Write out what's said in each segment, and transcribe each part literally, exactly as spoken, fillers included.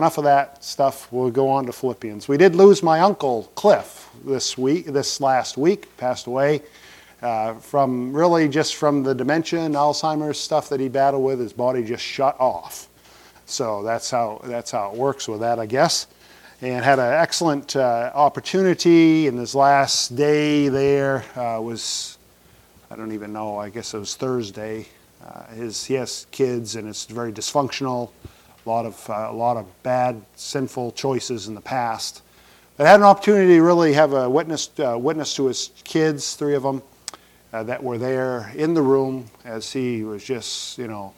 Enough of that stuff. We'll go on to Philippians. We did lose my uncle Cliff this week, this last week. Passed away uh, from really just from the dementia and Alzheimer's stuff that he battled with. His body just shut off. So that's how that's how it works with that, I guess. And had an excellent uh, opportunity in his last day there. Uh, was I don't even know. I guess it was Thursday. Uh, his he has kids and it's very dysfunctional. A lot of uh, a lot of bad, sinful choices in the past. But I had an opportunity to really have a witness uh, witness to his kids, three of them, uh, that were there in the room as he was just, you know,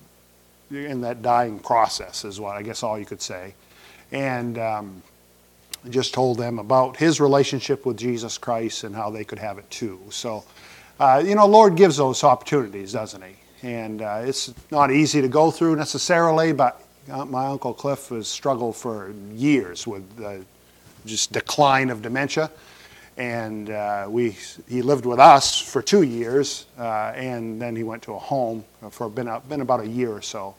in that dying process, is what I guess all you could say, and um, just told them about his relationship with Jesus Christ and how they could have it too. So, uh, you know, Lord gives those opportunities, doesn't He? And uh, it's not easy to go through necessarily, but my Uncle Cliff has struggled for years with uh, just decline of dementia. And uh, we he lived with us for two years, uh, and then he went to a home for been, a, been about a year or so.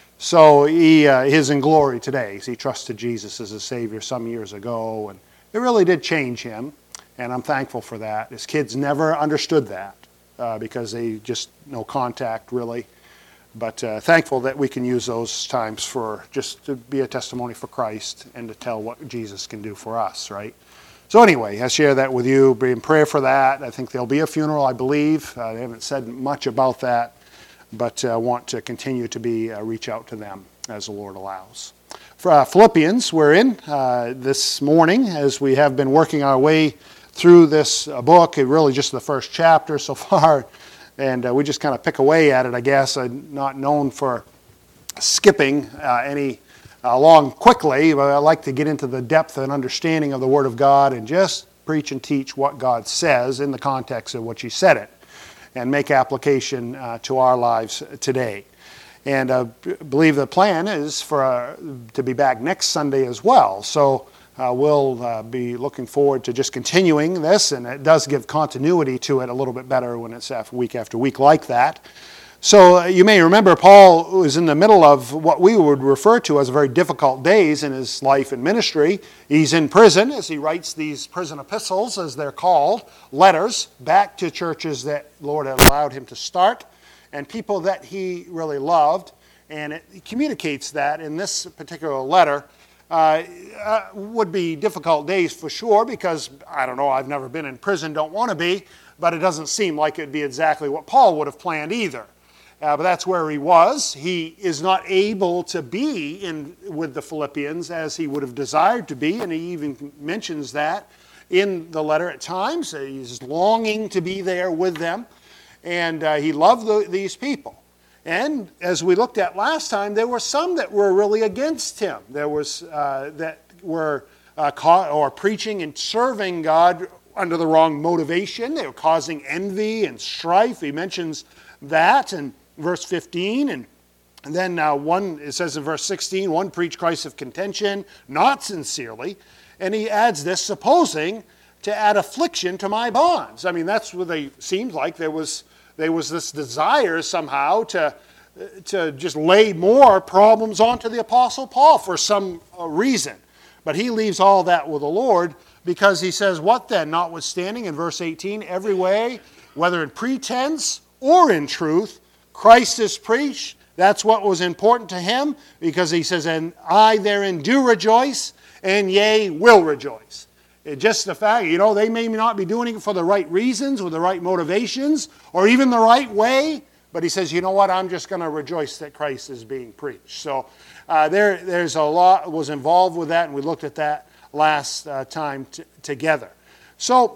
So he uh, is in glory today. He trusted Jesus as his Savior some years ago, and it really did change him, and I'm thankful for that. His kids never understood that uh, because they just no contact really. But uh, thankful that we can use those times for just to be a testimony for Christ and to tell what Jesus can do for us, right? So anyway, I share that with you. Be in prayer for that. I think there'll be a funeral, I believe. Uh, they haven't said much about that, but I uh, want to continue to be uh, reach out to them as the Lord allows. For uh, Philippians, we're in uh, this morning as we have been working our way through this uh, book. It really just the first chapter so far. And uh, we just kind of pick away at it, I guess. I'm not known for skipping uh, any uh, along quickly, but I like to get into the depth and understanding of the Word of God and just preach and teach what God says in the context of which He said it and make application uh, to our lives today. And I uh, believe the plan is for uh, to be back next Sunday as well. So Uh, we'll uh, be looking forward to just continuing this, and it does give continuity to it a little bit better when it's after week after week like that. So uh, you may remember Paul was in the middle of what we would refer to as very difficult days in his life and ministry. He's in prison as he writes these prison epistles, as they're called, letters back to churches that Lord had allowed him to start and people that he really loved. And it communicates that in this particular letter. Uh, uh, would be difficult days for sure because, I don't know, I've never been in prison, don't want to be, but it doesn't seem like it would be exactly what Paul would have planned either. Uh, but that's where he was. He is not able to be in with the Philippians as he would have desired to be, and he even mentions that in the letter at times. He's longing to be there with them, and uh, he loved the, these people. And as we looked at last time, there were some that were really against him. There was uh, that were uh, caught or preaching and serving God under the wrong motivation. They were causing envy and strife. He mentions that in verse fifteen. And, and then uh, one, it says in verse sixteen, one preached Christ of contention, not sincerely. And he adds this, supposing to add affliction to my bonds. I mean, that's what they seemed like there was... There was this desire somehow to, to just lay more problems onto the Apostle Paul for some reason. But he leaves all that with the Lord because he says, what then? Notwithstanding, in verse eighteen, every way, whether in pretense or in truth, Christ is preached. That's what was important to him because he says, and I therein do rejoice, and yea, will rejoice. It just the fact, you know, they may not be doing it for the right reasons or the right motivations or even the right way, but he says, you know what, I'm just going to rejoice that Christ is being preached. So uh, there, there's a lot was involved with that, and we looked at that last uh, time t- together. So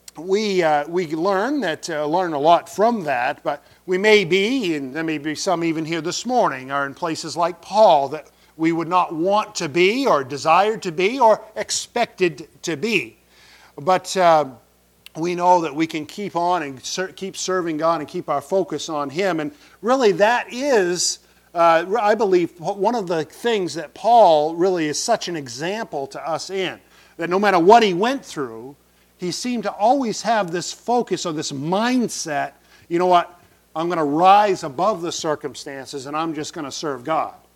we uh, we learn that uh, learn a lot from that, but we may be, and there may be some even here this morning, are in places like Paul that we would not want to be or desired to be or expected to be. But uh, we know that we can keep on and ser- keep serving God and keep our focus on Him. And really that is, uh, I believe, one of the things that Paul really is such an example to us in. That no matter what he went through, he seemed to always have this focus or this mindset, you know what, I'm going to rise above the circumstances and I'm just going to serve God.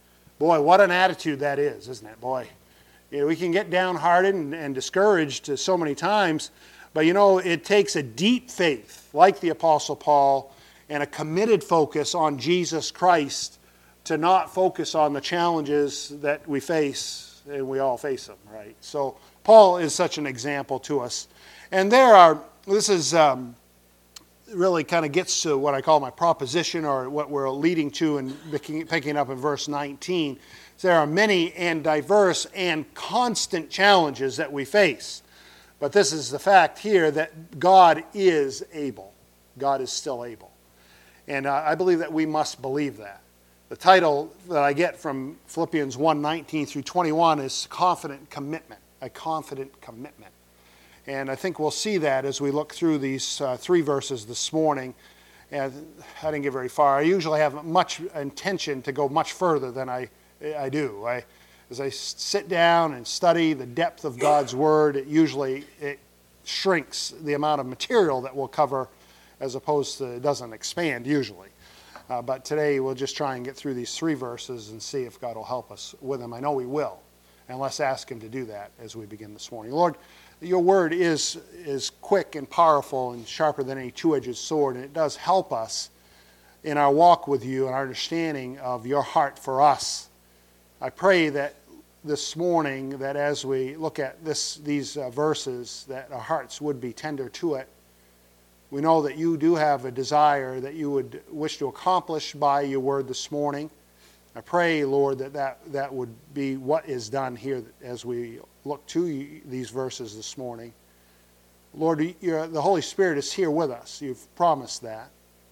Boy, what an attitude that is, isn't it, boy? You know, we can get downhearted and, and discouraged so many times, but you know, it takes a deep faith, like the Apostle Paul, and a committed focus on Jesus Christ to not focus on the challenges that we face, and we all face them, right? So Paul is such an example to us. And there are, this is um, really kind of gets to what I call my proposition, or what we're leading to and picking up in verse nineteen. There are many and diverse and constant challenges that we face. But this is the fact here that God is able. God is still able. And uh, I believe that we must believe that. The title that I get from Philippians one nineteen through twenty-one is Confident Commitment. A confident commitment. And I think we'll see that as we look through these uh, three verses this morning. And I didn't get very far. I usually have much intention to go much further than I, I do. I, as I sit down and study the depth of God's Word, it usually it shrinks the amount of material that we'll cover, as opposed to it doesn't expand usually. Uh, but today we'll just try and get through these three verses and see if God will help us with them. I know He will. And let's ask Him to do that as we begin this morning. Lord, your word is, is quick and powerful and sharper than any two-edged sword, and it does help us in our walk with you and our understanding of your heart for us. I pray that this morning, that as we look at this, these uh, verses, that our hearts would be tender to it. We know that you do have a desire that you would wish to accomplish by your word this morning. I pray, Lord, that that, that would be what is done here as we look to these verses this morning. Lord, you're, the Holy Spirit is here with us. You've promised that.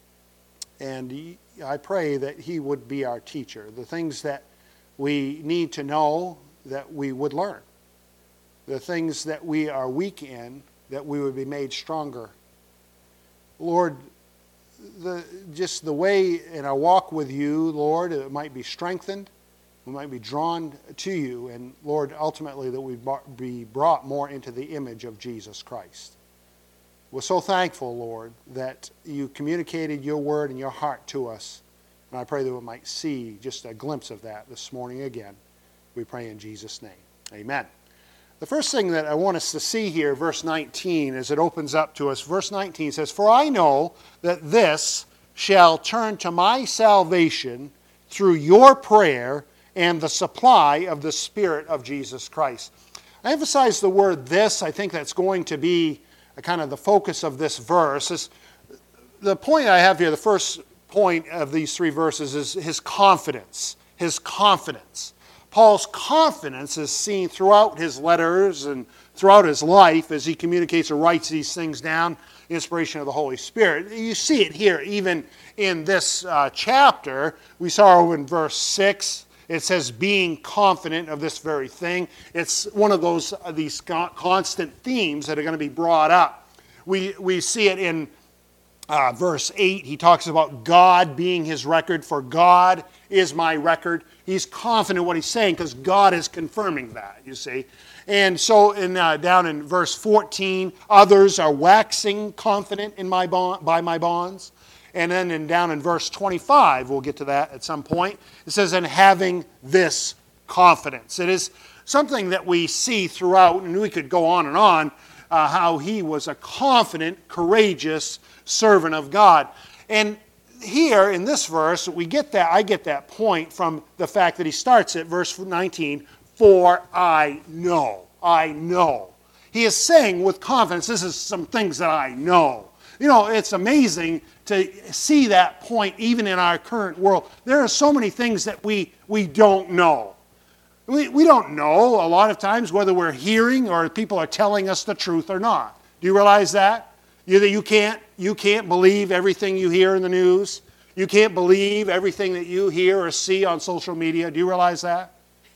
And I pray that He would be our teacher. The things that we need to know, that we would learn. The things that we are weak in, that we would be made stronger. Lord, the, just the way in our walk with you, Lord, it might be strengthened. We might be drawn to you. And Lord, ultimately that we be brought more into the image of Jesus Christ. We're so thankful, Lord, that you communicated your word and your heart to us. And I pray that we might see just a glimpse of that this morning again. We pray in Jesus' name. Amen. The first thing that I want us to see here, verse nineteen, as it opens up to us, verse nineteen says, "For I know that this shall turn to my salvation through your prayer and the supply of the Spirit of Jesus Christ." I emphasize the word "this." I think that's going to be a kind of the focus of this verse. It's, the point I have here, the first point of these three verses, is his confidence. His confidence. Paul's confidence is seen throughout his letters and throughout his life as he communicates or writes these things down, inspiration of the Holy Spirit. You see it here even in this uh, chapter. We saw over in verse six, it says being confident of this very thing. It's one of those uh, these constant themes that are going to be brought up. We, we see it in uh, verse eight. He talks about God being his record. For God is my record. He's confident what he's saying because God is confirming that, you see. And so in uh, down in verse fourteen, others are waxing confident in my bond, by my bonds. And then in, down in verse twenty-five, we'll get to that at some point, it says, "and having this confidence." It is something that we see throughout, and we could go on and on, uh, how he was a confident, courageous servant of God. And here in this verse, we get that, I get that point from the fact that he starts at verse nineteen, "For I know." I know. He is saying with confidence, this is some things that I know. You know, it's amazing to see that point even in our current world. There are so many things that we, we don't know. We, we don't know a lot of times whether we're hearing or people are telling us the truth or not. Do you realize that? You, that you can't, you can't believe everything you hear in the news. You can't believe everything that you hear or see on social media. Do you realize that?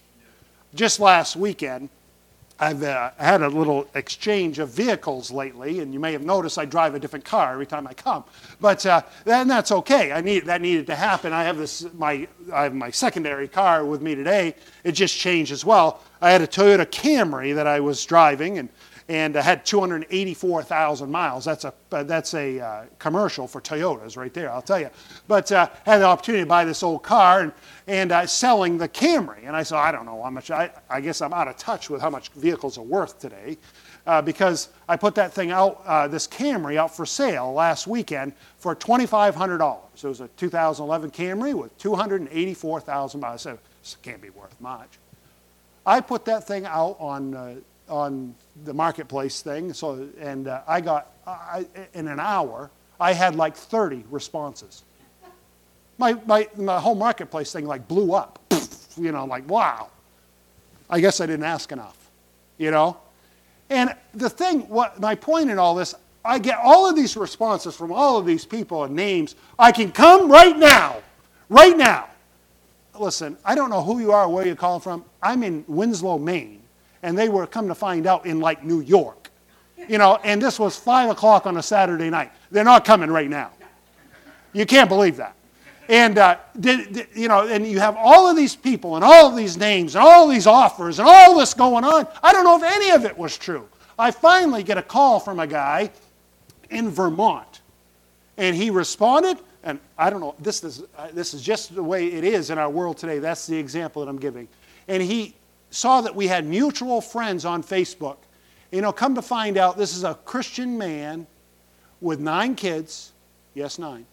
Just last weekend, I've uh, had a little exchange of vehicles lately, and you may have noticed I drive a different car every time I come. But uh, and that's okay. I need that needed to happen. I have this my I have my secondary car with me today. It just changed as well. I had a Toyota Camry that I was driving, and and uh, had two hundred eighty-four thousand miles. That's a uh, that's a uh, commercial for Toyotas right there, I'll tell you. But uh, had the opportunity to buy this old car and and uh, selling the Camry. And I said, I don't know how much. I, I guess I'm out of touch with how much vehicles are worth today, uh, because I put that thing out, uh, this Camry out for sale last weekend for twenty-five hundred dollars. It was a two thousand eleven Camry with two hundred eighty-four thousand miles. I said, this can't be worth much. I put that thing out on uh, on the marketplace thing, so and uh, I got I, in an hour I had like thirty responses. My my my whole marketplace thing like blew up. You know, like wow. I guess I didn't ask enough. You know, and the thing, what my point in all this, I get all of these responses from all of these people and names. I can come right now, right now. Listen, I don't know who you are or where you're calling from. I'm in Winslow, Maine, and they were, come to find out, in like New York. You know, and this was five o'clock on a Saturday night. They're not coming right now. You can't believe that. And, uh, did, did, you know, and you have all of these people and all of these names and all of these offers and all this going on. I don't know if any of it was true. I finally get a call from a guy in Vermont, and he responded. And I don't know, this is, uh, this is just the way it is in our world today. That's the example that I'm giving. And he saw that we had mutual friends on Facebook. You know, come to find out, this is a Christian man with nine kids. Yes, nine.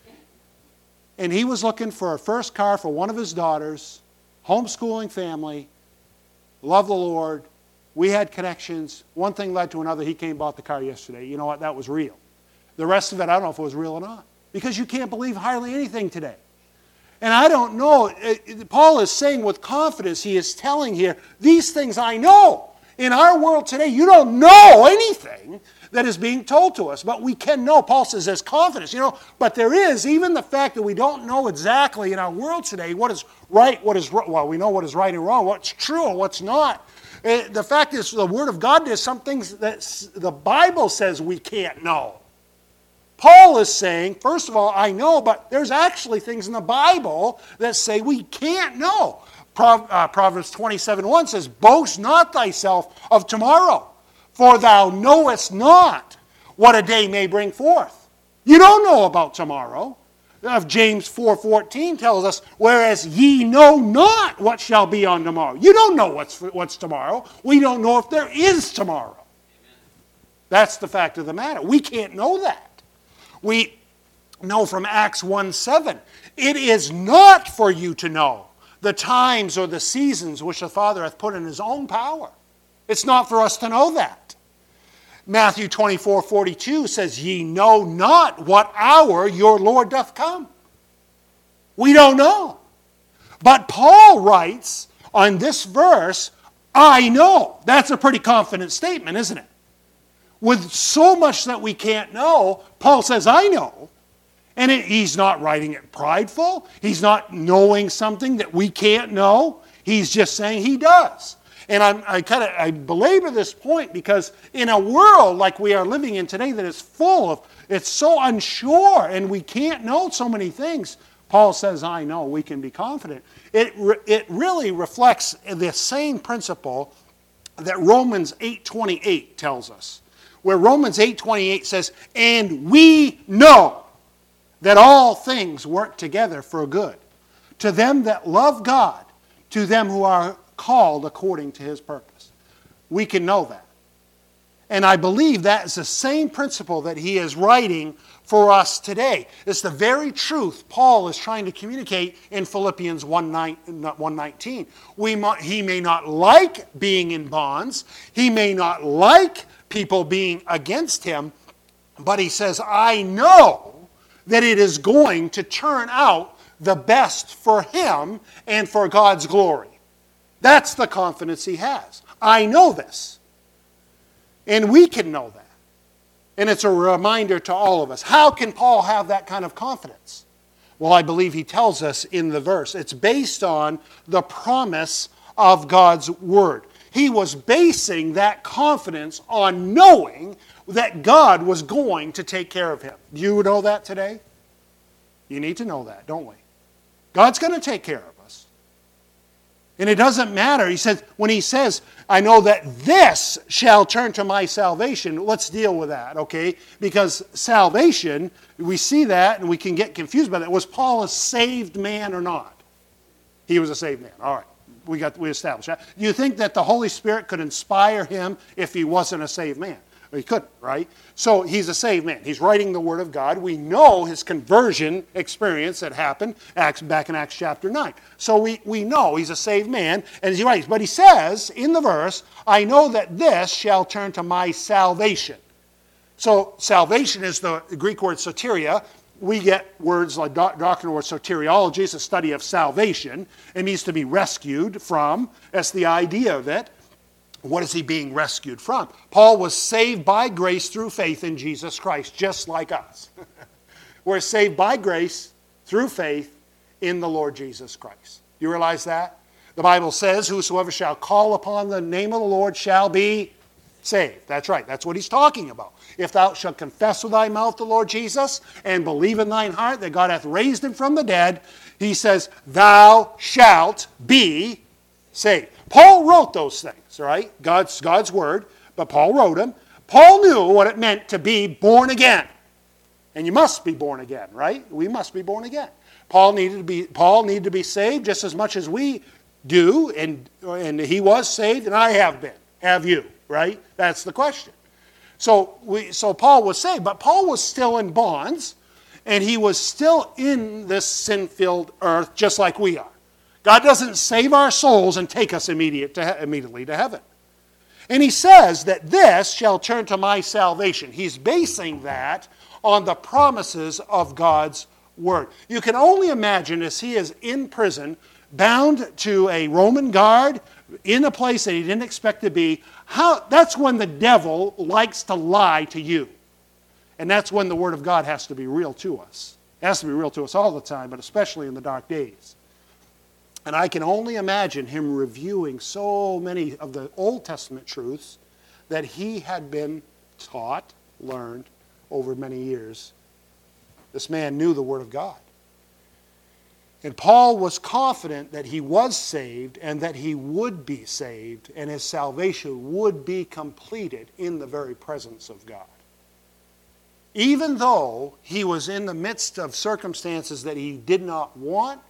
And he was looking for a first car for one of his daughters, homeschooling family, love the Lord. We had connections. One thing led to another. He came and bought the car yesterday. You know what? That was real. The rest of it, I don't know if it was real or not. Because you can't believe hardly anything today. And I don't know, Paul is saying with confidence, he is telling here, these things I know. In our world today, you don't know anything that is being told to us, but we can know. Paul says there's confidence, you know, but there is even the fact that we don't know exactly in our world today what is right, what is wrong. Well, we know what is right and wrong, what's true and what's not. The fact is, the Word of God, there's some things that the Bible says we can't know. Paul is saying, first of all, I know, but there's actually things in the Bible that say we can't know. Proverbs twenty-seven one says, boast not thyself of tomorrow, for thou knowest not what a day may bring forth. You don't know about tomorrow. James four fourteen tells us, whereas ye know not what shall be on tomorrow. You don't know what's, what's tomorrow. We don't know if there is tomorrow. That's the fact of the matter. We can't know that. We know from Acts one seven, it is not for you to know the times or the seasons which the Father hath put in his own power. It's not for us to know that. Matthew twenty-four forty-two says, ye know not what hour your Lord doth come. We don't know. But Paul writes on this verse, I know. That's a pretty confident statement, isn't it? With so much that we can't know, Paul says, I know. And it, he's not writing it prideful. He's not knowing something that we can't know. He's just saying he does. And I'm, I kind of I belabor this point because in a world like we are living in today that is full of, it's so unsure and we can't know so many things, Paul says, I know, we can be confident. It, it really reflects the same principle that Romans eight twenty-eight tells us. Where Romans eight twenty-eight says, and we know that all things work together for good, to them that love God, to them who are called according to his purpose. We can know that. And I believe that is the same principle that he is writing for us today. It's the very truth Paul is trying to communicate in Philippians one nineteen. We might, he may not like being in bonds. He may not like people being against him, but he says, I know that it is going to turn out the best for him and for God's glory. That's the confidence he has. I know this. And we can know that. And it's a reminder to all of us. How can Paul have that kind of confidence? Well, I believe he tells us in the verse. It's based on the promise of God's word. He was basing that confidence on knowing that God was going to take care of him. Do you know that today? You need to know that, don't we? God's going to take care of us. And it doesn't matter. He says, when he says, I know that this shall turn to my salvation, let's deal with that, okay? Because salvation, we see that and we can get confused by that. Was Paul a saved man or not? He was a saved man. All right. We got we established that. Do you think that the Holy Spirit could inspire him if he wasn't a saved man? Well, he couldn't, right? So he's a saved man. He's writing the Word of God. We know his conversion experience that happened Acts, back in Acts chapter nine. So we, we know he's a saved man, and he writes. But he says in the verse, I know that this shall turn to my salvation. So salvation is the Greek word soteria. We get words like doctrinal or soteriology. It's a study of salvation. It means to be rescued from. That's the idea of it. What is he being rescued from? Paul was saved by grace through faith in Jesus Christ, just like us. We're saved by grace through faith in the Lord Jesus Christ. You realize that? The Bible says, whosoever shall call upon the name of the Lord shall be saved. That's right. That's what he's talking about. If thou shalt confess with thy mouth the Lord Jesus and believe in thine heart that God hath raised him from the dead, he says, thou shalt be saved. Paul wrote those things, right? God's, God's word, but Paul wrote them. Paul knew what it meant to be born again. And you must be born again, right? We must be born again. Paul needed to be, Paul needed to be saved just as much as we do, and, and he was saved, and I have been. Have you, right? That's the question. So, we, so Paul was saved, but Paul was still in bonds, and he was still in this sin-filled earth just like we are. God doesn't save our souls and take us immediate to, immediately to heaven. And he says that this shall turn to my salvation. He's basing that on the promises of God's word. You can only imagine as he is in prison, bound to a Roman guard, in a place that he didn't expect to be, how, that's when the devil likes to lie to you. And that's when the word of God has to be real to us. It has to be real to us all the time, but especially in the dark days. And I can only imagine him reviewing so many of the Old Testament truths that he had been taught, learned over many years. This man knew the Word of God. And Paul was confident that he was saved and that he would be saved and his salvation would be completed in the very presence of God. Even though he was in the midst of circumstances that he did not want,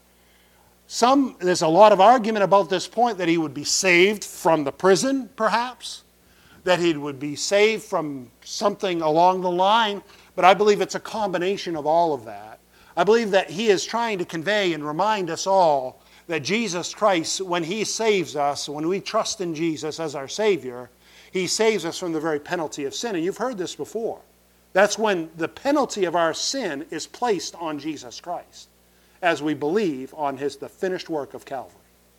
Some, there's a lot of argument about this point that he would be saved from the prison, perhaps, that he would be saved from something along the line, but I believe it's a combination of all of that. I believe that he is trying to convey and remind us all that Jesus Christ, when he saves us, when we trust in Jesus as our Savior, he saves us from the very penalty of sin. And you've heard this before. That's when the penalty of our sin is placed on Jesus Christ, as we believe on his the finished work of Calvary.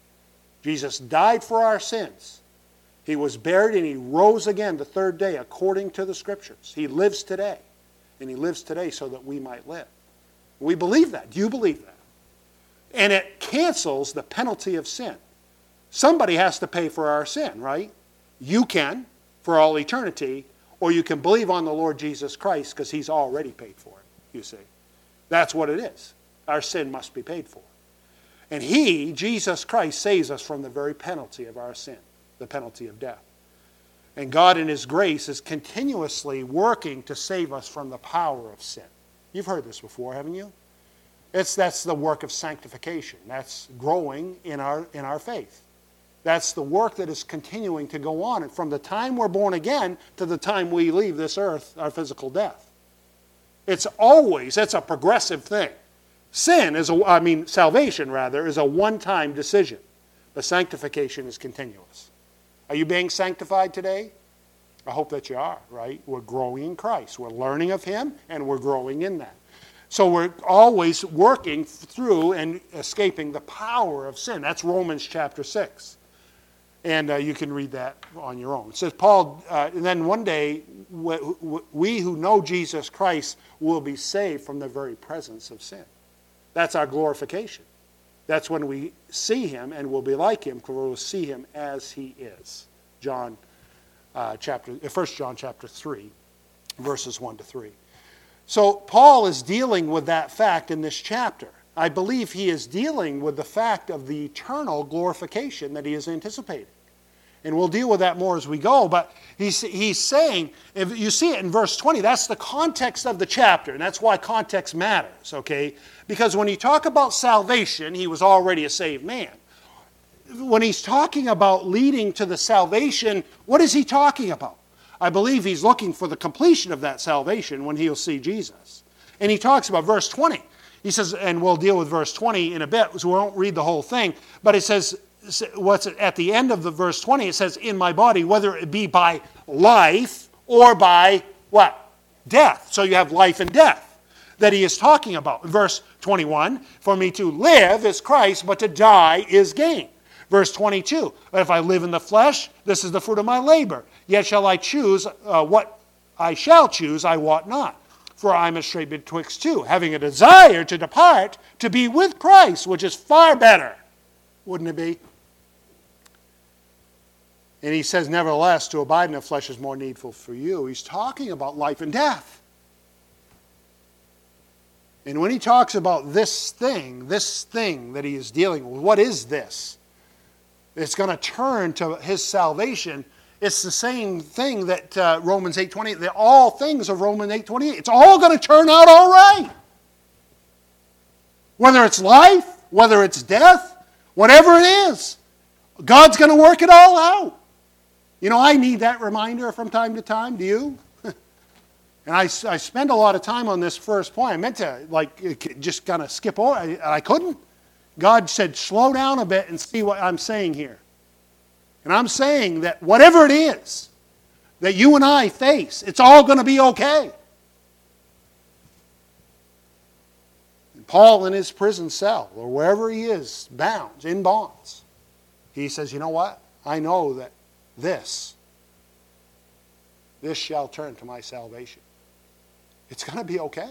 Jesus died for our sins. He was buried and he rose again the third day according to the Scriptures. He lives today. And he lives today so that we might live. We believe that. Do you believe that? And it cancels the penalty of sin. Somebody has to pay for our sin, right? You can for all eternity, or you can believe on the Lord Jesus Christ because he's already paid for it, you see. That's what it is. Our sin must be paid for. And he, Jesus Christ, saves us from the very penalty of our sin, the penalty of death. And God in his grace is continuously working to save us from the power of sin. You've heard this before, haven't you? It's, that's the work of sanctification. That's growing in our, in our faith. That's the work that is continuing to go on. And from the time we're born again to the time we leave this earth, our physical death. It's always, it's a progressive thing. Sin is, a, I mean, salvation rather, is a one-time decision. But sanctification is continuous. Are you being sanctified today? I hope that you are, right? We're growing in Christ. We're learning of him, and we're growing in that. So we're always working through and escaping the power of sin. That's Romans chapter six. And uh, you can read that on your own. It says, Paul, uh, and then one day, we who know Jesus Christ will be saved from the very presence of sin. That's our glorification. That's when we see him and will be like him, because we'll see him as he is. John uh, chapter, First John chapter three, verses one to three. So Paul is dealing with that fact in this chapter. I believe he is dealing with the fact of the eternal glorification that he is anticipating. And we'll deal with that more as we go, but he's, he's saying, if you see it in verse twenty, that's the context of the chapter, and that's why context matters, okay? Because when you talk about salvation, he was already a saved man. When he's talking about leading to the salvation, what is he talking about? I believe he's looking for the completion of that salvation when he'll see Jesus. And he talks about verse twenty. He says, and we'll deal with verse twenty in a bit, so we won't read the whole thing, but it says, what's at the end of the verse twenty, it says, in my body, whether it be by life or by what? Death. So you have life and death that he is talking about. Verse twenty-one, for me to live is Christ, but to die is gain. Verse twenty-two, if I live in the flesh, this is the fruit of my labor. Yet shall I choose uh, what I shall choose, I wot not. For I am a strait betwixt two, having a desire to depart, to be with Christ, which is far better. Wouldn't it be? And he says, nevertheless, to abide in the flesh is more needful for you. He's talking about life and death. And when he talks about this thing, this thing that he is dealing with, what is this? It's going to turn to his salvation. It's the same thing that uh, Romans eight twenty-eight, that all things of Romans eight twenty-eight, it's all going to turn out all right. Whether it's life, whether it's death, whatever it is, God's going to work it all out. You know, I need that reminder from time to time. Do you? And I, I spend a lot of time on this first point. I meant to like just kind of skip over, and I couldn't. God said, slow down a bit and see what I'm saying here. And I'm saying that whatever it is that you and I face, it's all going to be okay. And Paul in his prison cell, or wherever he is, bound, in bonds, he says, you know what? I know that this, this shall turn to my salvation. It's going to be okay.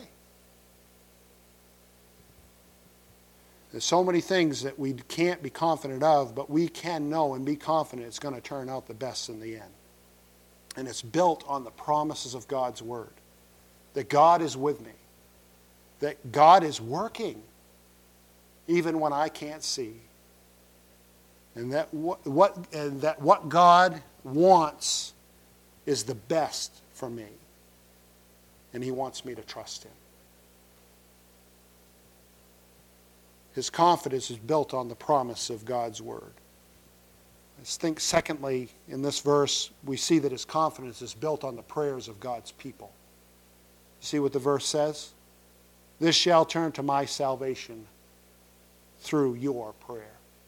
There's so many things that we can't be confident of, but we can know and be confident it's going to turn out the best in the end. And it's built on the promises of God's Word. That God is with me. That God is working even when I can't see. And that what, what, and that what God wants is the best for me. And He wants me to trust Him. His confidence is built on the promise of God's Word. I think secondly, in this verse, we see that his confidence is built on the prayers of God's people. See what the verse says? This shall turn to my salvation through your prayer.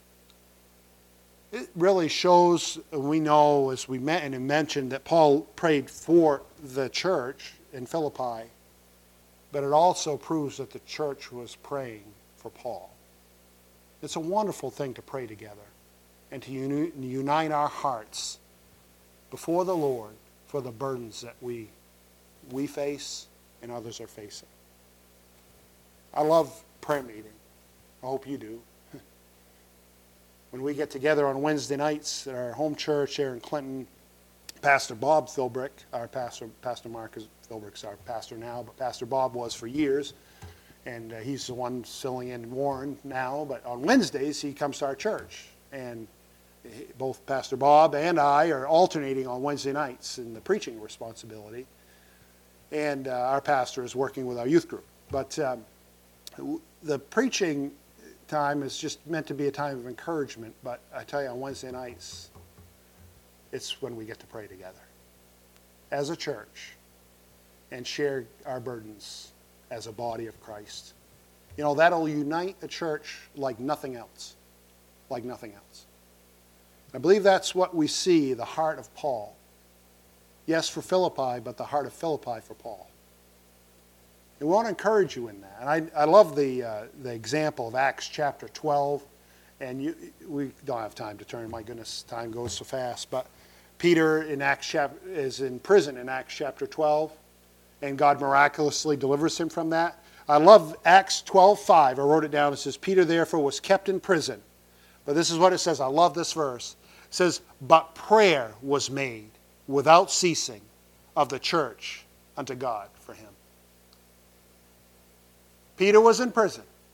It really shows, we know, as we met and mentioned, that Paul prayed for the church in Philippi, but it also proves that the church was praying for Paul. It's a wonderful thing to pray together and to uni- unite our hearts before the Lord for the burdens that we, we face and others are facing. I love prayer meeting. I hope you do. When we get together on Wednesday nights at our home church here in Clinton, Pastor Bob Philbrick, our pastor, Pastor Mark Philbrick's our pastor now, but Pastor Bob was for years. And uh, he's the one filling in Warren now. But on Wednesdays, he comes to our church. And he, both Pastor Bob and I are alternating on Wednesday nights in the preaching responsibility. And uh, our pastor is working with our youth group. But um, the preaching time is just meant to be a time of encouragement. But I tell you, on Wednesday nights, it's when we get to pray together as a church and share our burdens as a body of Christ. You know, that'll unite the church like nothing else. Like nothing else. I believe that's what we see, the heart of Paul. Yes, for Philippi, but the heart of Philippi for Paul. And we want to encourage you in that. And I, I love the, uh, the example of Acts chapter twelve. And you, we don't have time to turn. My goodness, time goes so fast. But Peter in Acts chapter, is in prison in Acts chapter twelve. And God miraculously delivers him from that. I love Acts twelve five. I wrote it down. It says, Peter therefore was kept in prison. But this is what it says. I love this verse. It says, but prayer was made without ceasing of the church unto God for him. Peter was in prison.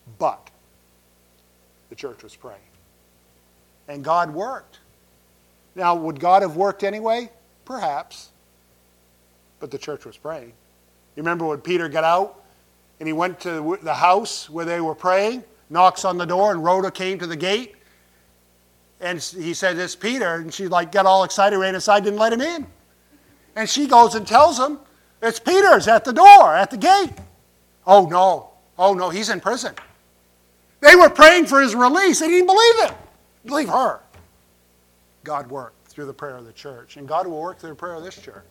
But the church was praying. And God worked. Now, would God have worked anyway? Perhaps. But the church was praying. You remember when Peter got out and he went to the house where they were praying, knocks on the door, and Rhoda came to the gate. And he said, "It's Peter." And she like got all excited, ran inside, didn't let him in. And she goes and tells him, "It's Peter's at the door, at the gate." Oh, no. Oh, no, he's in prison. They were praying for his release. They didn't believe it. Believe her. God worked through the prayer of the church. And God will work through the prayer of this church.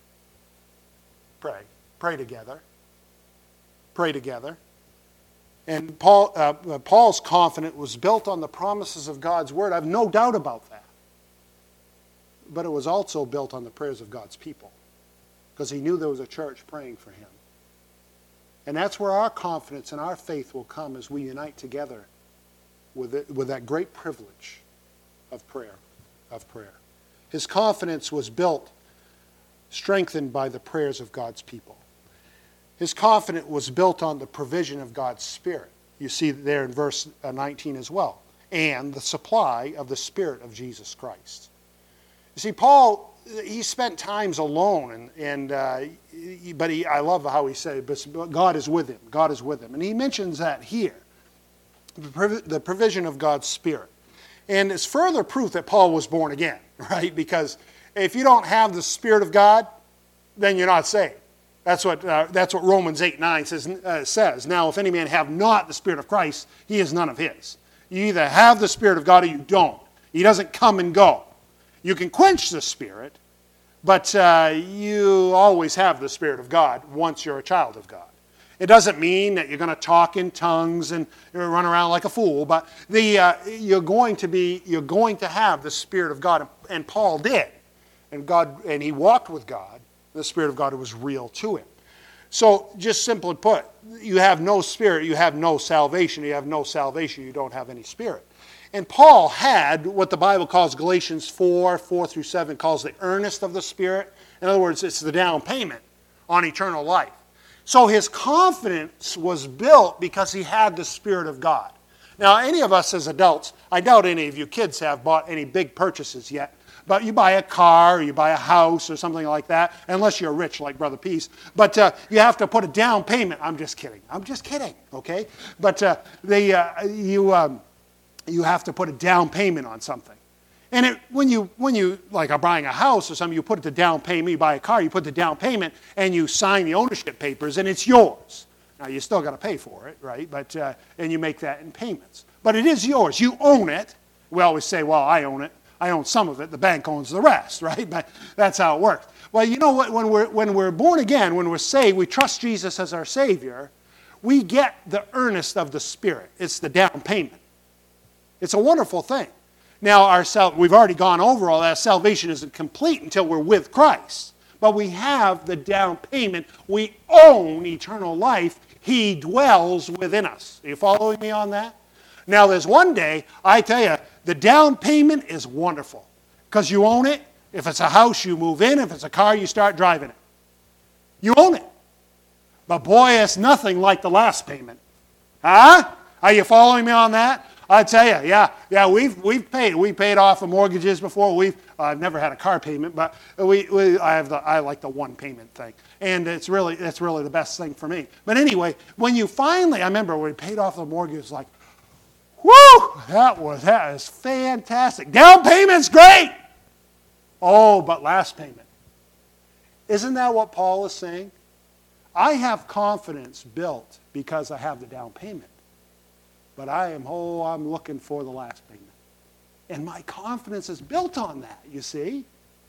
Pray. Pray together. Pray together. And Paul, uh, Paul's confidence was built on the promises of God's word. I have no doubt about that. But it was also built on the prayers of God's people, because he knew there was a church praying for him. And that's where our confidence and our faith will come as we unite together with, it, with that great privilege of prayer, of prayer. His confidence was built, strengthened by the prayers of God's people. His confidence was built on the provision of God's Spirit. You see there in verse nineteen as well. And the supply of the Spirit of Jesus Christ. You see, Paul, he spent times alone, and, and uh, he, but he, I love how he said, but God is with him. God is with him. And he mentions that here, the provision of God's Spirit. And it's further proof that Paul was born again, right? Because if you don't have the Spirit of God, then you're not saved. That's what, uh, that's what Romans eight nine says, uh, says. Now, if any man have not the Spirit of Christ, he is none of his. You either have the Spirit of God or you don't. He doesn't come and go. You can quench the Spirit, but uh, you always have the Spirit of God once you're a child of God. It doesn't mean that you're going to talk in tongues and run around like a fool, but the, uh, you're going to be, you're going to have the Spirit of God, and Paul did, and God, and he walked with God. The Spirit of God was real to him. So, just simply put, you have no Spirit, you have no salvation. You have no salvation, you don't have any Spirit. And Paul had what the Bible calls Galatians four, four through seven, calls the earnest of the Spirit. In other words, it's the down payment on eternal life. So his confidence was built because he had the Spirit of God. Now, any of us as adults, I doubt any of you kids have bought any big purchases yet, but you buy a car or you buy a house or something like that, unless you're rich like Brother Peace. But uh, you have to put a down payment. I'm just kidding. I'm just kidding, okay? But uh, they, uh, you, um, you have to put a down payment on something. And it, when you, when you like are buying a house or something, you put the down payment, you buy a car, you put the down payment, and you sign the ownership papers, and it's yours. Now, you still got to pay for it, right? But uh, and you make that in payments. But it is yours. You own it. We always say, well, I own it. I own some of it. The bank owns the rest, right? But that's how it works. Well, you know what? When we're, when we're born again, when we're saved, we trust Jesus as our Savior, we get the earnest of the Spirit. It's the down payment. It's a wonderful thing. Now, our sal- we've already gone over all that. Salvation isn't complete until we're with Christ. But we have the down payment. We own eternal life. He dwells within us. Are you following me on that? Now, there's one day, I tell you, the down payment is wonderful because you own it. If it's a house, you move in. If it's a car, you start driving it. You own it. But boy, it's nothing like the last payment. Huh? Are you following me on that? I tell you, yeah, yeah, we've we've paid we paid off the mortgages before. We've uh, I've never had a car payment, but we, we I have the I like the one payment thing, and it's really it's really the best thing for me. But anyway, when you finally, I remember when we paid off the mortgage, it was like, whoo, that was that is fantastic. Down payment's great. Oh, but last payment. Isn't that what Paul is saying? I have confidence built because I have the down payment. But I am, oh, I'm looking for the last payment. And my confidence is built on that, you see.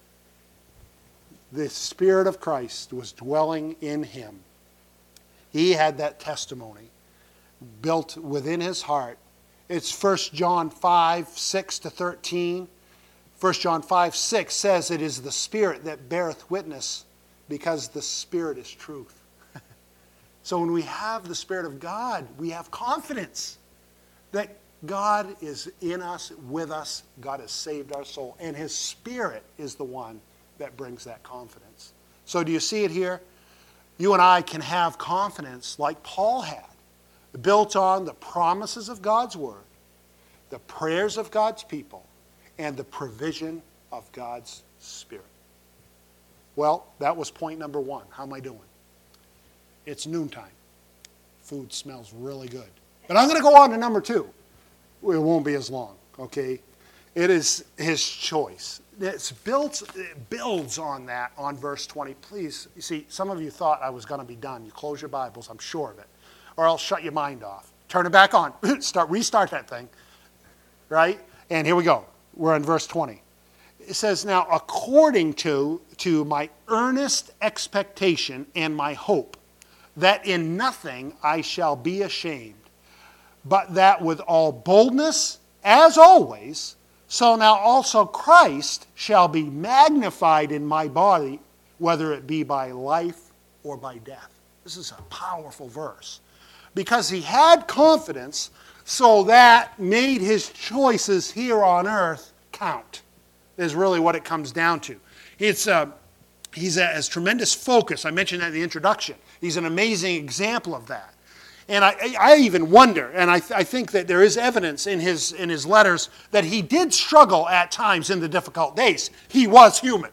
The Spirit of Christ was dwelling in him. He had that testimony built within his heart. It's First John five, six to thirteen. First John five, six says it is the Spirit that beareth witness, because the Spirit is truth. So when we have the Spirit of God, we have confidence that God is in us, with us. God has saved our soul. And his Spirit is the one that brings that confidence. So do you see it here? You and I can have confidence like Paul had. built on the promises of God's word, the prayers of God's people, and the provision of God's Spirit. Well, that was point number one. How am I doing? It's noontime. Food smells really good. But I'm going to go on to number two. It won't be as long, okay? It is his choice. It's built, it builds on that on verse twenty. Please, you see, some of you thought I was going to be done. You close your Bibles, I'm sure of it. Or else shut your mind off. Turn it back on. Start, restart that thing. Right? And here we go. We're in verse twenty. It says, now, according to, to my earnest expectation and my hope, that in nothing I shall be ashamed, but that with all boldness, as always, so now also Christ shall be magnified in my body, whether it be by life or by death. This is a powerful verse. Because he had confidence, so that made his choices here on earth count, is really what it comes down to. It's uh, He's has tremendous focus. I mentioned that in the introduction. He's an amazing example of that. And I, I even wonder, and I, th- I think that there is evidence in his, in his letters that he did struggle at times in the difficult days. He was human.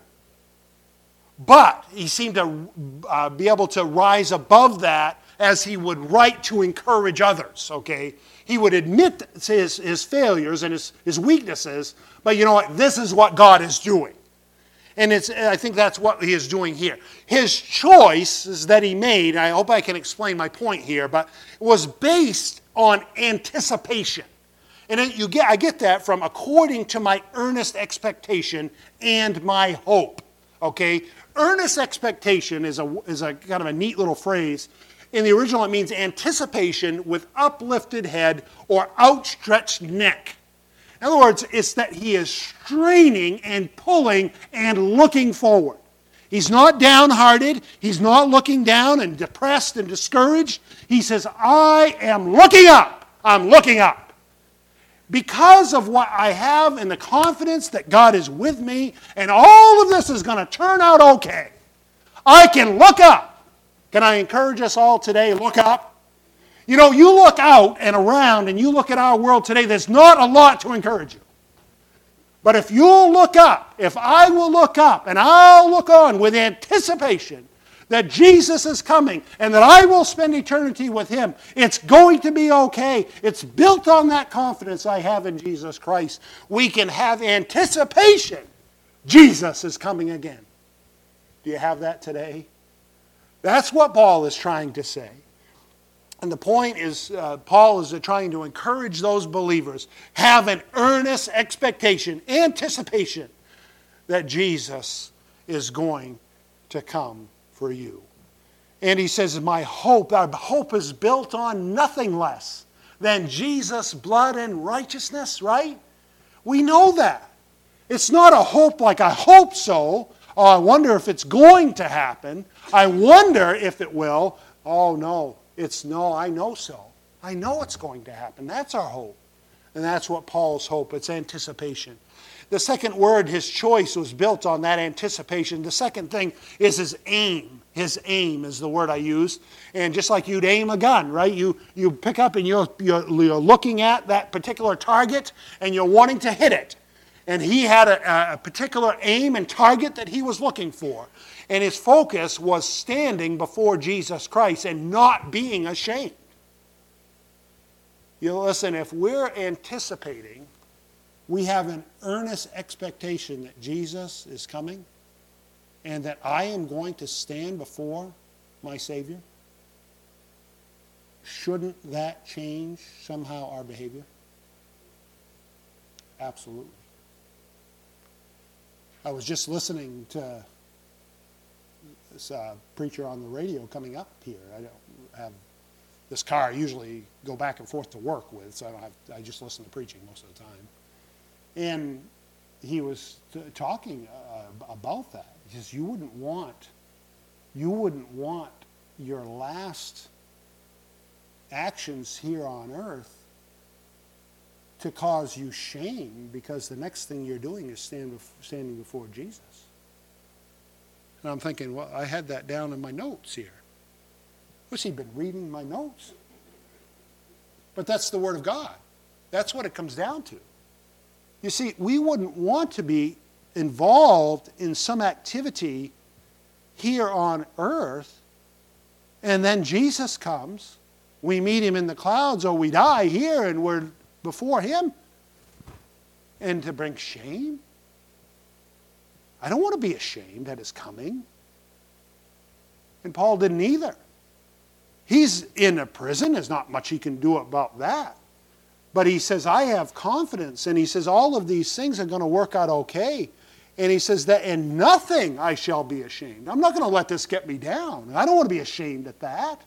But he seemed to uh, be able to rise above that as he would write to encourage others, okay? He would admit his, his failures and his, his weaknesses, but you know what? This is what God is doing. And it's, I think that's what he is doing here. His choices that he made, I hope I can explain my point here, but it was based on anticipation. And it, you get, I get that from according to my earnest expectation and my hope. Okay? Earnest expectation is a, is a kind of a neat little phrase. In the original, it means anticipation with uplifted head or outstretched neck. In other words, it's that he is straining and pulling and looking forward. He's not downhearted. He's not looking down and depressed and discouraged. He says, I am looking up. I'm looking up. Because of what I have and the confidence that God is with me and all of this is going to turn out okay, I can look up. Can I encourage us all today, look up? You know, you look out and around and you look at our world today, there's not a lot to encourage you. But if you'll look up, if I will look up and I'll look on with anticipation that Jesus is coming and that I will spend eternity with him, it's going to be okay. It's built on that confidence I have in Jesus Christ. We can have anticipation. Jesus is coming again. Do you have that today? That's what Paul is trying to say. And the point is, uh, Paul is trying to encourage those believers, have an earnest expectation, anticipation that Jesus is going to come for you. And he says, my hope, our hope is built on nothing less than Jesus' blood and righteousness, right? We know that. It's not a hope like I hope so. Oh, I wonder if it's going to happen. I wonder if it will. Oh, no. It's no, I know so. I know it's going to happen. That's our hope. And that's what Paul's hope. It's anticipation. The second word, his choice, was built on that anticipation. The second thing is his aim. His aim is the word I used. And just like you'd aim a gun, right? You, you pick up and you're, you're, you're looking at that particular target and you're wanting to hit it. And he had a, a particular aim and target that he was looking for. And his focus was standing before Jesus Christ and not being ashamed. You know, listen, if we're anticipating, we have an earnest expectation that Jesus is coming and that I am going to stand before my Savior, shouldn't that change somehow our behavior? Absolutely. I was just listening to this uh, preacher on the radio coming up here. I don't have this car I usually go back and forth to work with, so I don't have, I just listen to preaching most of the time. And he was t- talking uh, about that. He says, you wouldn't want, you wouldn't want your last actions here on earth to cause you shame, because the next thing you're doing is stand bef- standing before Jesus. And I'm thinking, well, I had that down in my notes here. What's he been reading my notes? But that's the Word of God. That's what it comes down to. You see, we wouldn't want to be involved in some activity here on earth, and then Jesus comes, we meet him in the clouds, or we die here and we're before him, and to bring shame. I don't want to be ashamed at his coming. And Paul didn't either. He's in a prison. There's not much he can do about that. But he says, I have confidence. And he says, all of these things are going to work out okay. And he says that in nothing I shall be ashamed. I'm not going to let this get me down. I don't want to be ashamed at that.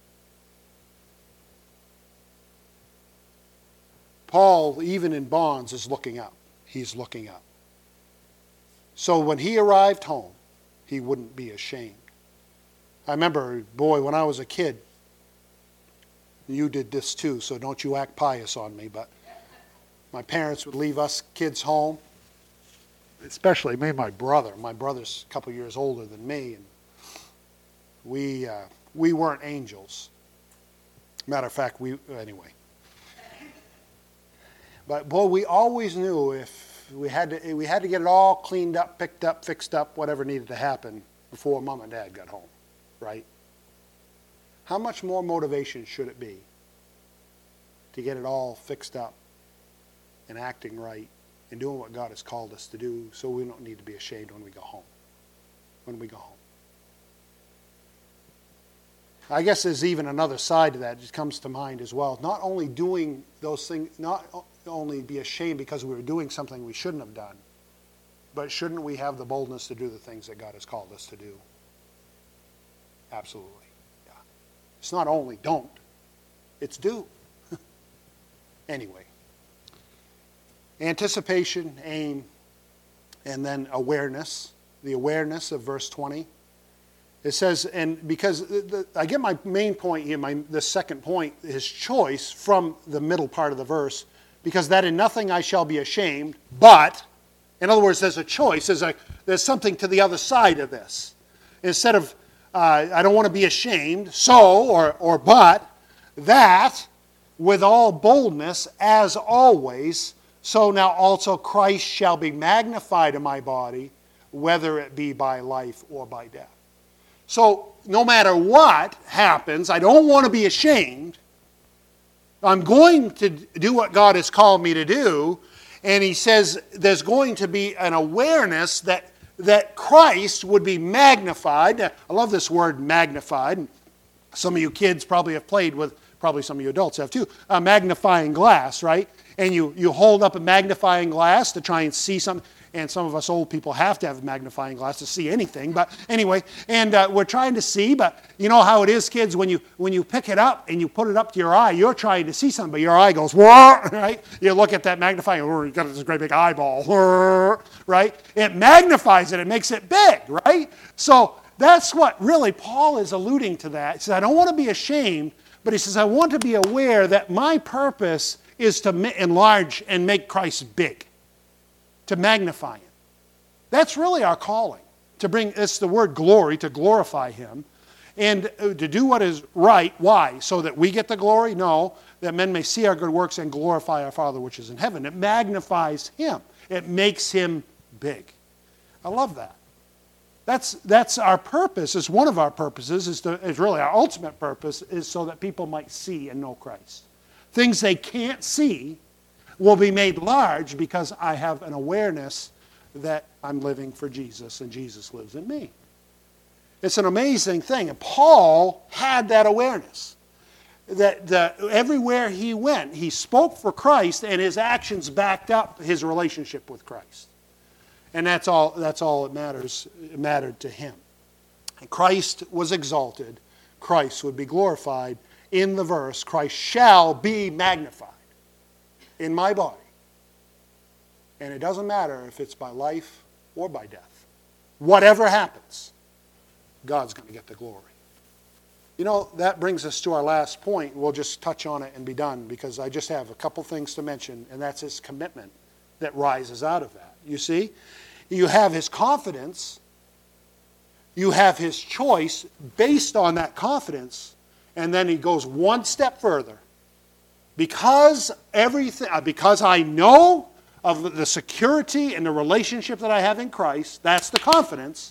Paul, even in bonds, is looking up. He's looking up. So when he arrived home, he wouldn't be ashamed. I remember, boy, when I was a kid, you did this too, so don't you act pious on me, but my parents would leave us kids home, especially me and my brother. My brother's a couple years older than me, and we, uh, we weren't angels. Matter of fact, we, anyway. But boy, we always knew if we had to, we had to get it all cleaned up, picked up, fixed up, whatever needed to happen before Mom and Dad got home, right? How much more motivation should it be to get it all fixed up and acting right and doing what God has called us to do, so we don't need to be ashamed when we go home? When we go home. I guess there's even another side to that that comes to mind as well. Not only doing those things, not only be ashamed because we were doing something we shouldn't have done, but shouldn't we have the boldness to do the things that God has called us to do? Absolutely. Yeah. It's not only don't, it's do. Anyway. Anticipation, aim, and then awareness. The awareness of verse twenty. It says, and because the, the, I get my main point here, my the second point, his choice from the middle part of the verse, because that in nothing I shall be ashamed, but, in other words, there's a choice, there's, a, there's something to the other side of this. Instead of, uh, I don't want to be ashamed, so, or, or but, that, with all boldness, as always, so now also Christ shall be magnified in my body, whether it be by life or by death. So, no matter what happens, I don't want to be ashamed. I'm going to do what God has called me to do. And he says there's going to be an awareness that, that Christ would be magnified. I love this word, magnified. Some of you kids probably have played with, probably some of you adults have too, a magnifying glass, right? And you, you hold up a magnifying glass to try and see something. And some of us old people have to have a magnifying glass to see anything. But anyway, and uh, we're trying to see. But you know how it is, kids, when you when you pick it up and you put it up to your eye, you're trying to see something, but your eye goes, whoa, right? You look at that magnifying, oh, you've got this great big eyeball, right? It magnifies it. It makes it big, right? So that's what really Paul is alluding to that. He says, I don't want to be ashamed, but he says, I want to be aware that my purpose is to enlarge and make Christ big. To magnify him. That's really our calling. To bring, it's the word glory, to glorify him. And to do what is right. Why? So that we get the glory? No. That men may see our good works and glorify our Father which is in heaven. It magnifies him. It makes him big. I love that. That's, that's our purpose. It's one of our purposes. Is to, is really our ultimate purpose is so that people might see and know Christ. Things they can't see will be made large because I have an awareness that I'm living for Jesus and Jesus lives in me. It's an amazing thing. And Paul had that awareness. That the, everywhere he went, he spoke for Christ and his actions backed up his relationship with Christ. And that's all, that's all that matters, it mattered to him. And Christ was exalted. Christ would be glorified. In the verse, Christ shall be magnified in my body. And it doesn't matter if it's by life or by death. Whatever happens, God's going to get the glory. You know, that brings us to our last point. We'll just touch on it and be done because I just have a couple things to mention, and that's his commitment that rises out of that. You see, you have his confidence, you have his choice based on that confidence, and then he goes one step further. because everything, because I know of the security and the relationship that I have in Christ, that's the confidence.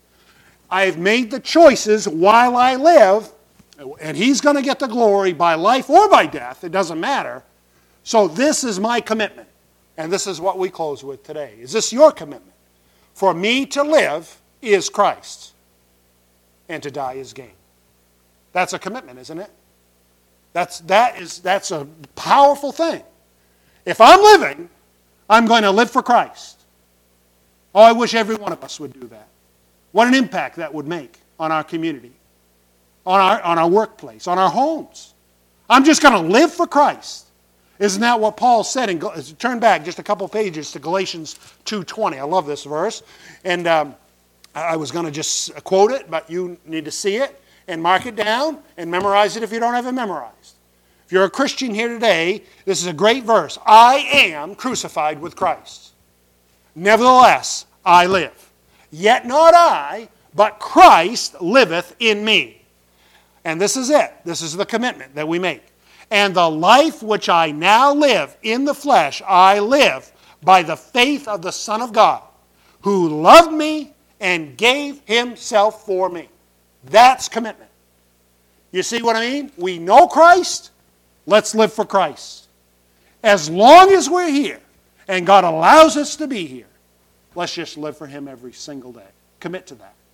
I've made the choices while I live, and He's going to get the glory by life or by death. It doesn't matter. So this is my commitment. And this is what we close with today. Is this your commitment? For me to live is Christ, and to die is gain. That's a commitment, isn't it? That's, that is, that's a powerful thing. If I'm living, I'm going to live for Christ. Oh, I wish every one of us would do that. What an impact that would make on our community, on our, on our workplace, on our homes. I'm just going to live for Christ. Isn't that what Paul said? In, turn back just a couple pages to Galatians two twenty. I love this verse. And um, I was going to just quote it, but you need to see it and mark it down and memorize it if you don't have it memorized. If you're a Christian here today, this is a great verse. I am crucified with Christ. Nevertheless, I live. Yet not I, but Christ liveth in me. And this is it. This is the commitment that we make. And the life which I now live in the flesh, I live by the faith of the Son of God, who loved me and gave Himself for me. That's commitment. You see what I mean? We know Christ. Let's live for Christ. As long as we're here, and God allows us to be here, let's just live for Him every single day. Commit to that.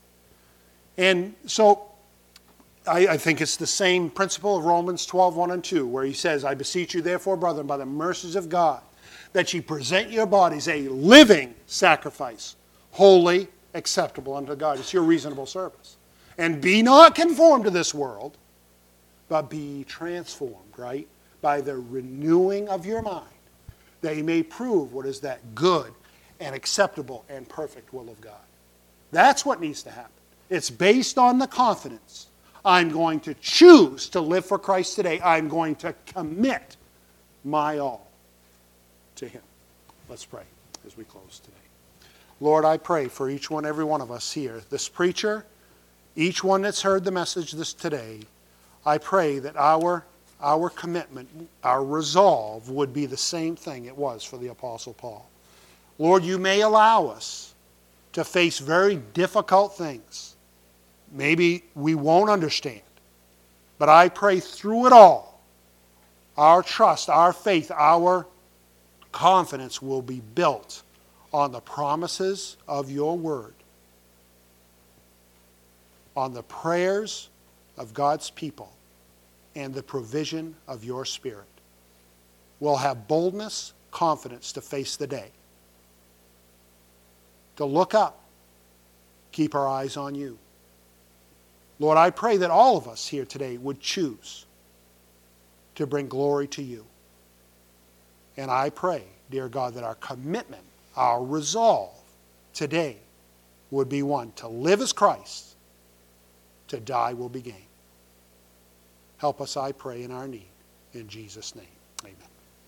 And so, I, I think it's the same principle of Romans twelve, one and two, where he says, I beseech you therefore, brethren, by the mercies of God, that ye present your bodies a living sacrifice, holy, acceptable unto God. It's your reasonable service. And be not conformed to this world, but be transformed, right? By the renewing of your mind, that ye may prove what is that good and acceptable and perfect will of God. That's what needs to happen. It's based on the confidence. I'm going to choose to live for Christ today. I'm going to commit my all to Him. Let's pray as we close today. Lord, I pray for each one, every one of us here, this preacher, each one that's heard the message this today. I pray that our, our commitment, our resolve would be the same thing it was for the Apostle Paul. Lord, you may allow us to face very difficult things. Maybe we won't understand. But I pray through it all, our trust, our faith, our confidence will be built on the promises of your word, on the prayers of God's people, and the provision of your Spirit. We'll have boldness, confidence to face the day, to look up, keep our eyes on you. Lord, I pray that all of us here today would choose to bring glory to you. And I pray, dear God, that our commitment, our resolve today would be one to live as Christ, to die will be gain. Help us, I pray, in our need. In Jesus' name, amen.